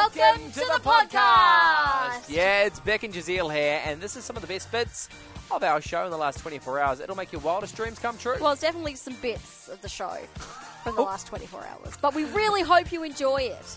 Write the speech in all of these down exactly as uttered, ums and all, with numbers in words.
Welcome to the podcast. Yeah, it's Beck and Jazeel here, and this is some of the best bits of our show in the last twenty-four hours. It'll make your wildest dreams come true. Well, it's definitely some bits of the show from the last twenty-four hours, but we really hope you enjoy it.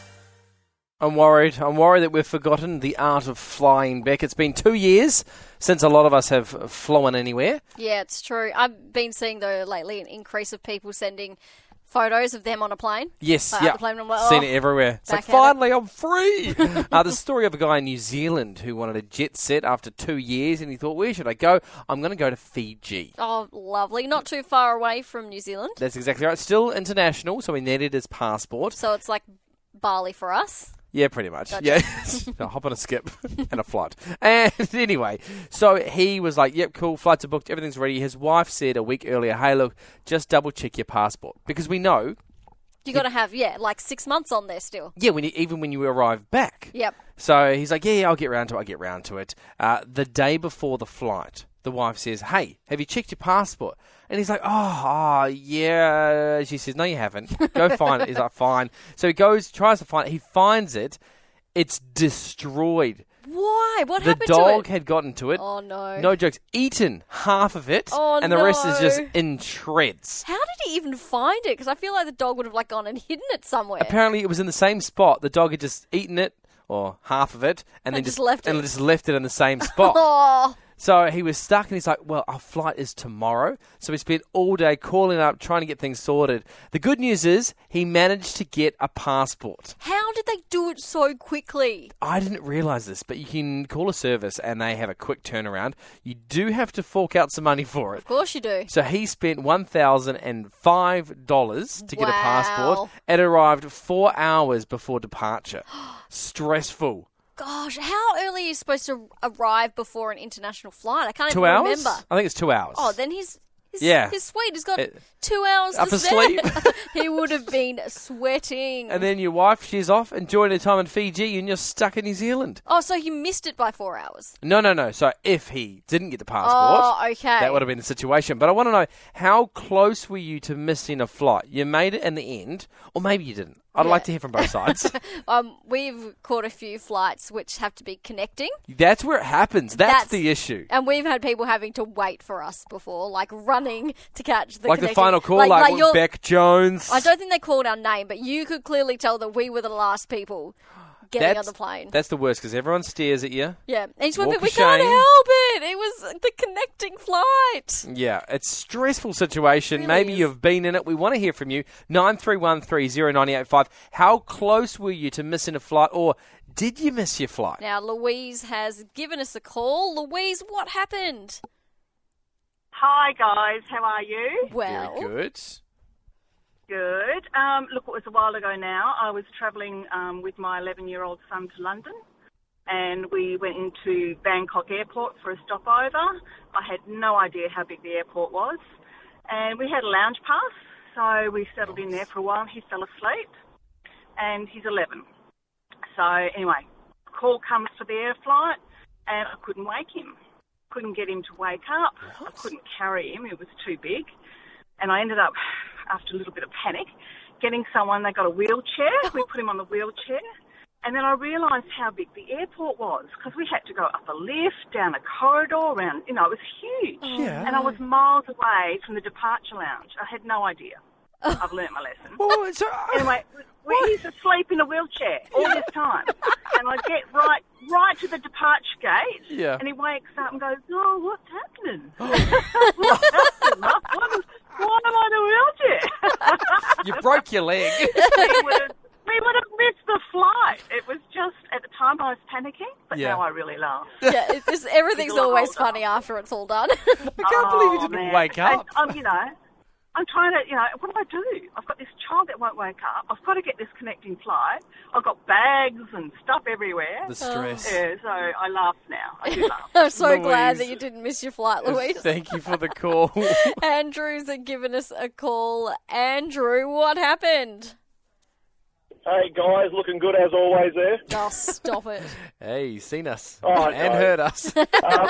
I'm worried. I'm worried that we've forgotten the art of flying, Beck. It's been two years since a lot of us have flown anywhere. Yeah, it's true. I've been seeing, though, lately an increase of people sending photos of them on a plane. Yes, like, yeah. The plane, I'm like, oh, seen it everywhere. It's like, back at finally, I'm free. uh, the story of a guy in New Zealand who wanted a jet set after two years, and he thought, where should I go? I'm going to go to Fiji. Oh, lovely. Not too far away from New Zealand. That's exactly right. Still international, so he needed his passport. So it's like Bali for us. Yeah, pretty much. Gotcha. Yeah, I'll hop on a skip and a flight. And anyway, so he was like, yep, cool, flights are booked, everything's ready. His wife said a week earlier, hey, look, just double check your passport. Because we know... You got to have, yeah, like six months on there still. Yeah, when you, even when you arrive back. Yep. So he's like, yeah, yeah, I'll get round to it, I'll get round to it. Uh, the day before the flight, the wife says, hey, have you checked your passport? And he's like, oh, oh, yeah. She says, no, you haven't. Go find it. He's like, fine. So he goes, tries to find it. He finds it. It's destroyed. Why? What the happened to it? The dog had gotten to it. Oh, no. No jokes. Eaten half of it. Oh, and the no. rest is just in shreds. How did he even find it? Because I feel like the dog would have like gone and hidden it somewhere. Apparently it was in the same spot. The dog had just eaten it, or half of it, and, And then just just left and it. just left it in the same spot. Oh. So he was stuck, and he's like, well, our flight is tomorrow. So he spent all day calling up, trying to get things sorted. The good news is he managed to get a passport. How did they do it so quickly? I didn't realise this, but you can call a service, and they have a quick turnaround. You do have to fork out some money for it. Of course you do. So he spent one thousand five dollars to get Wow. a passport. It arrived four hours before departure. Stressful. Gosh, how early are you supposed to arrive before an international flight? I can't Two even hours? remember. I think it's two hours. Oh, then he's... He's, Yeah. he's sweet. He's got It- two hours up to asleep. spare. He would have been sweating. And then your wife, she's off enjoying her time in Fiji, and you're stuck in New Zealand. Oh, so he missed it by four hours. No, no, no. So if he didn't get the passport, Oh, okay. that would have been the situation. But I want to know, how close were you to missing a flight? You made it in the end, or maybe you didn't. I'd Yeah. like to hear from both sides. Um, we've caught a few flights which have to be connecting. That's where it happens. That's, That's- the issue. And we've had people having to wait for us before, like running to catch the Like the connecting- final call, like, like with you're- Beck Jones. I don't think they called our name, but you could clearly tell that we were the last people getting that's, on the plane. That's the worst, because everyone stares at you. Yeah, and you just went, Walk but we of can't shame. help it. It was the connecting flight. Yeah, it's a stressful situation. Really Maybe is. you've been in it. We want to hear from you. nine three one three zero nine eight five. How close were you to missing a flight, or did you miss your flight? Now, Louise has given us a call. Louise, what happened? Hi guys, how are you? Well, Very good. Good. Um, look, it was a while ago now. I was travelling um, with my eleven-year-old son to London, and we went into Bangkok Airport for a stopover. I had no idea how big the airport was, and we had a lounge pass, so we settled in there for a while. He fell asleep, and he's eleven. So anyway, call comes for the air flight, and I couldn't wake him. Couldn't get him to wake up. I couldn't carry him. It was too big. And I ended up, after a little bit of panic, getting someone. They got a wheelchair. We put him on the wheelchair. And then I realised how big the airport was, because we had to go up a lift, down a corridor, around, you know, it was huge. Yeah. And I was miles away from the departure lounge. I had no idea. I've learnt my lesson. Well, so, Anyway, we, he's asleep in a wheelchair all this time. And I get right right to the departure gate, Yeah. and he wakes up and goes, oh, what's happening? What's happening? What is, why am I in a wheelchair? you broke your leg. we, would have, we would have missed the flight. It was just, at the time I was panicking, but Yeah. now I really laugh. yeah, it's, it's, everything's It's a lot always older. funny after it's all done. I can't believe you Oh, didn't man. wake up. And, um, you know, I'm trying to, you know, what do I do? I've got this child that won't wake up. I've got to get this connecting flight. I've got bags and stuff everywhere. The stress. Yeah, so I laugh now. I do laugh. I'm so Louise. glad that you didn't miss your flight, Louise. Thank you for the call. Andrew's given us a call. Andrew, what happened? Hey guys, looking good as always there. Oh, stop it. Hey, you've seen us Oh, and no. heard us. Um,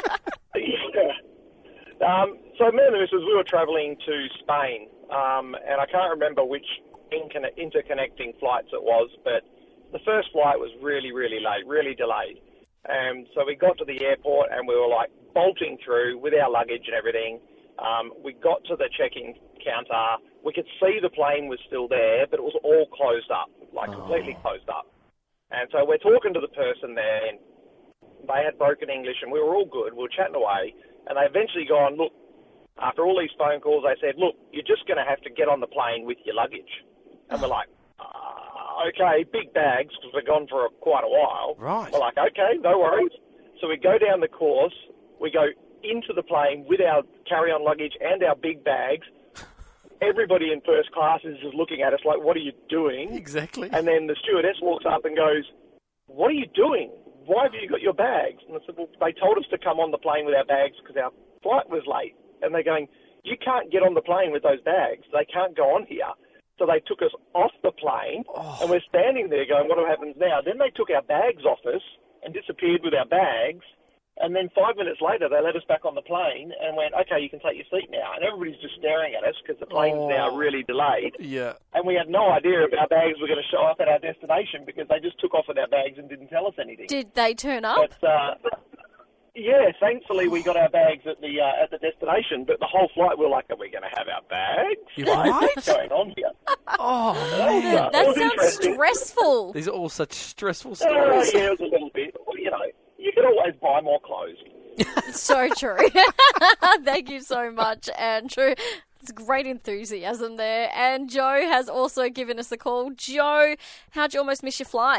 yeah. um, so me and the missus, we were travelling to Spain, um, and I can't remember which incon- interconnecting flights it was, but the first flight was really, really late, really delayed. Um, so we got to the airport and we were like bolting through with our luggage and everything. Um, we got to the check-in counter. We could see the plane was still there, but it was all closed up, like oh. completely closed up. And so we're talking to the person there, and they had broken English, and we were all good. We were chatting away, and they eventually gone, look, after all these phone calls, they said, look, you're just going to have to get on the plane with your luggage. And we're like, uh, okay, big bags, because we're gone for a, quite a while. Right. We're like, okay, no worries. So we go down the course, we go into the plane with our carry-on luggage and our big bags. Everybody in first class is just looking at us like, what are you doing? Exactly. And then the stewardess walks up and goes, what are you doing? Why have you got your bags? And I said, well, they told us to come on the plane with our bags because our flight was late. And they're going, you can't get on the plane with those bags. They can't go on here. So they took us off the plane, oh. and we're standing there going, what happens now? Then they took our bags off us and disappeared with our bags. And then five minutes later, they let us back on the plane and went, okay, you can take your seat now. And everybody's just staring at us because the plane's oh. now really delayed. Yeah. And we had no idea if our bags were going to show up at our destination because they just took off with our bags and didn't tell us anything. Did they turn up? But, uh, yeah, thankfully we got our bags at the uh, at the destination, but the whole flight we were like, are we going to have our bags? You're right? What's going on here? Oh, man. man. Uh, That sounds stressful. These are all such stressful Uh, stories. yeah, it was a little bit. You know, you can always buy more clothes. So true. Thank you so much, Andrew. It's great enthusiasm there. And Joe has also given us a call. Joe, how'd you almost miss your flight?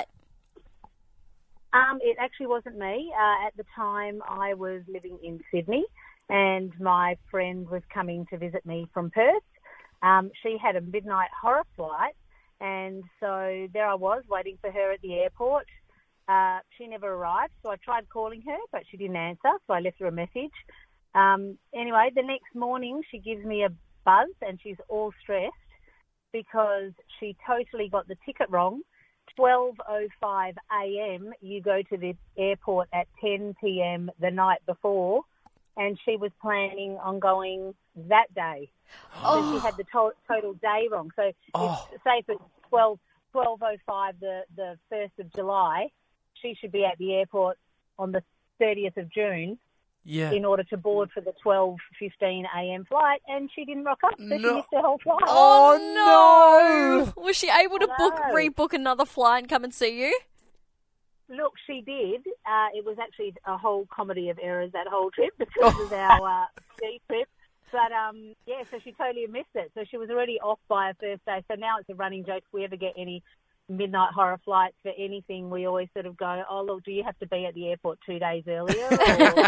Um, it actually wasn't me. Uh, at the time, I was living in Sydney, and my friend was coming to visit me from Perth. Um, she had a midnight horror flight, and so there I was waiting for her at the airport. Uh, she never arrived, so I tried calling her, but she didn't answer, so I left her a message. Um, anyway, the next morning, she gives me a buzz, and she's all stressed because she totally got the ticket wrong. twelve oh five a.m. you go to the airport at ten p.m. the night before, and she was planning on going that day. Oh. So she had the to- total day wrong. So Oh. if, say if it's twelve oh five the, the first of July, she should be at the airport on the thirtieth of June Yeah. in order to board for the twelve fifteen a.m. flight, and she didn't rock up, so No. she missed her whole flight. Oh, no! Was she able to book, Hello. rebook another flight and come and see you? Look, she did. Uh, it was actually a whole comedy of errors, that whole trip, because of our uh, ski trip. But, um, yeah, so she totally missed it. So she was already off by her first day. So now it's a running joke. If we ever get any midnight horror flights for anything, we always sort of go, oh, look, do you have to be at the airport two days earlier? Or...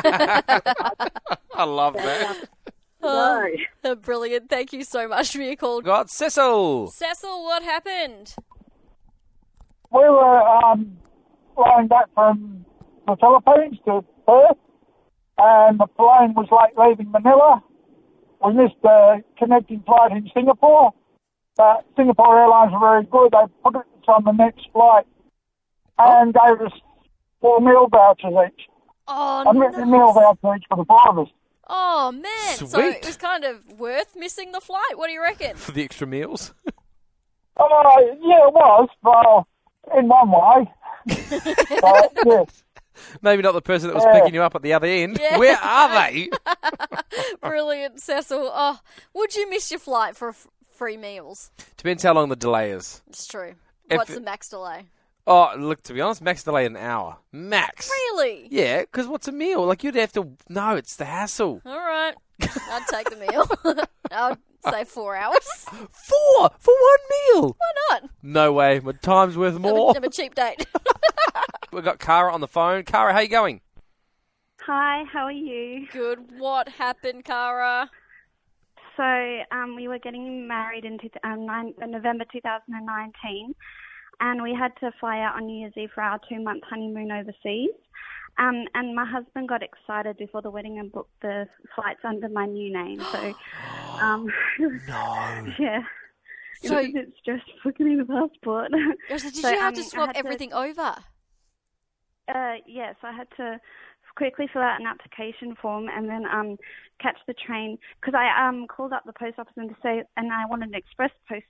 I love that. Oh, brilliant. Thank you so much for your call. Got Cecil. Cecil, what happened? We were um, flying back from the Philippines to Perth, and the plane was late leaving Manila. We missed the connecting flight in Singapore, but Singapore Airlines were very good. They put us on the next flight and gave us four meal vouchers each. Oh, A nice. nice. meal voucher each for the four of us. Oh, man. So Sweet. it was kind of worth missing the flight. What do you reckon? For the extra meals. Oh, yeah, it was, well, in one way. But, yeah. Maybe not the person that was Yeah. picking you up at the other end. Yeah. Where are they? Brilliant, Cecil. Oh, would you miss your flight for f- free meals? Depends how long the delay is. It's true. If What's it- the max delay? Oh, look, to be honest, max delay an hour. Max. Really? Yeah, because what's a meal? Like, you'd have to... No, it's the hassle. All right. I'd take the meal. I'd say four hours. Four? For one meal? Why not? No way. My time's worth Have more. a, have a cheap date. We've got Cara on the phone. Cara, how you going? Hi, how are you? Good. What happened, Cara? So um, we were getting married in two, um, nine, uh, November two thousand nineteen, and we had to fly out on New Year's Eve for our two-month honeymoon overseas. Um, and my husband got excited before the wedding and booked the flights under my new name. So, um, No. yeah, it So- was a bit stressful getting the passport. So did So, you have um, to I swap had to- everything over? Uh, yes, I had to quickly fill out an application form and then um, catch the train because I um, called up the post office and to say, and I wanted an express post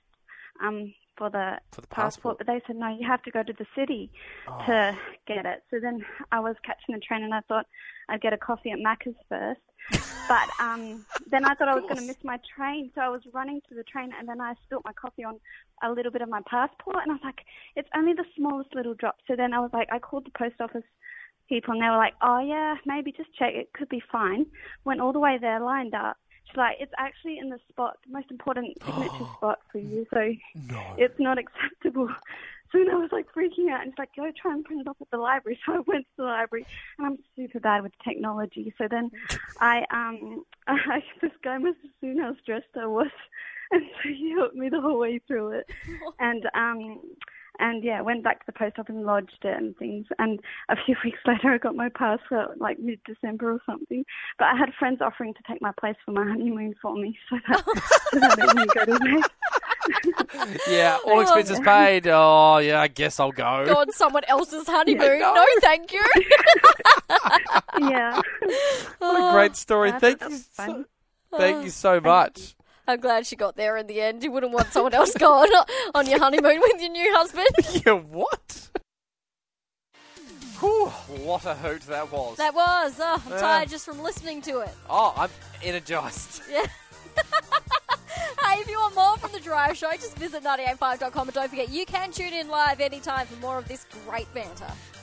um, for the, For the passport. passport. But they said, no, you have to go to the city Oh. to get it. So then I was catching the train and I thought I'd get a coffee at Macca's first. But um, then I thought I was going to miss my train. So I was running to the train and then I spilt my coffee on a little bit of my passport. And I was like, it's only the smallest little drop. So then I was like, I called the post office people and they were like, oh, yeah, maybe just check. It could be fine. Went all the way there, lined up. She's like, it's actually in the spot, the most important signature spot for you. So No. it's not acceptable. So then I was like freaking out and she's like, go try and print it off at the library. So I went to the library and I'm super bad with technology. So then I, um, I, this guy must have seen how stressed I was. And so he helped me the whole way through it. And, um, and yeah, went back to the post office and lodged it and things. And a few weeks later, I got my passport, like mid-December or something. But I had friends offering to take my place for my honeymoon for me, so that, so that I didn't go to waste. Yeah, all expenses paid. Oh, yeah, I guess I'll go. Go on someone else's honeymoon. Yeah, no. no. thank you. Yeah. What a great story. I Thank thought you. that was fun. So, thank you so much. I'm glad she got there in the end. You wouldn't want someone else going on your honeymoon with your new husband. Yeah, what? Whew, what a hoot that was. That was. Oh, I'm Yeah. tired just from listening to it. Oh, I'm energised. Yeah. Hey, if you want more from The Drive Show, just visit ninety eight five dot com and don't forget you can tune in live anytime for more of this great banter.